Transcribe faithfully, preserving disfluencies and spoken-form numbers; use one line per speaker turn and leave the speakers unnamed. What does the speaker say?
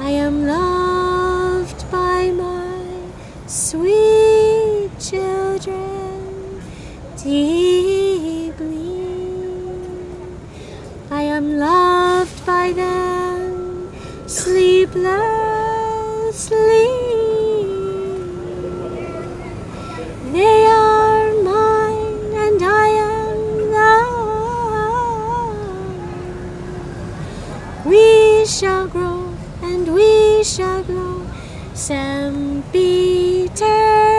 I am loved by my sweet children deeply. I am loved by them sleeplessly. They are mine and I am theirs. We shall grow and we shall grow sempiter.